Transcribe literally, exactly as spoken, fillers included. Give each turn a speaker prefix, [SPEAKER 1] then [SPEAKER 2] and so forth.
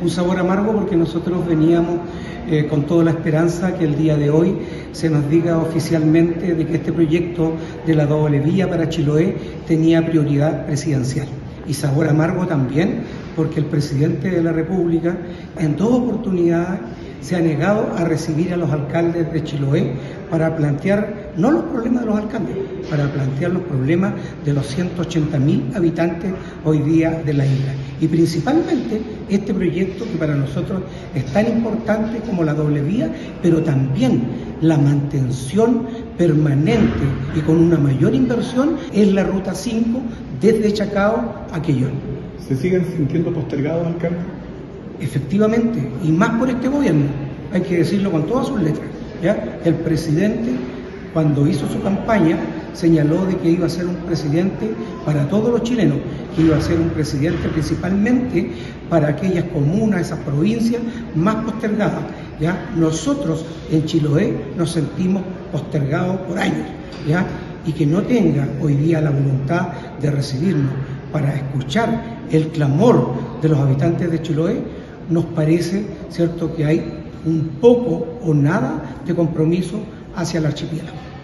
[SPEAKER 1] un sabor amargo porque nosotros veníamos eh, con toda la esperanza que el día de hoy se nos diga oficialmente de que este proyecto de la doble vía para Chiloé tenía prioridad presidencial. Y sabor amargo también porque el presidente de la República en dos oportunidades se ha negado a recibir a los alcaldes de Chiloé para plantear, no los problemas de los alcaldes, para plantear los problemas de los ciento ochenta mil habitantes hoy día de la isla. Y principalmente este proyecto que para nosotros es tan importante como la doble vía, pero también la mantención permanente y con una mayor inversión es la ruta cinco desde Chacao a Quellón.
[SPEAKER 2] ¿Se siguen sintiendo postergados, alcalde?
[SPEAKER 1] Efectivamente, y más por este gobierno, hay que decirlo con todas sus letras, ¿ya? El presidente, cuando hizo su campaña, señaló de que iba a ser un presidente para todos los chilenos, que iba a ser un presidente principalmente para aquellas comunas, esas provincias más postergadas, ¿ya? Nosotros en Chiloé nos sentimos postergados por años, ¿ya? Y que no tenga hoy día la voluntad de recibirnos para escuchar el clamor de los habitantes de Chiloé, nos parece, cierto, que hay un poco o nada de compromiso hacia el archipiélago.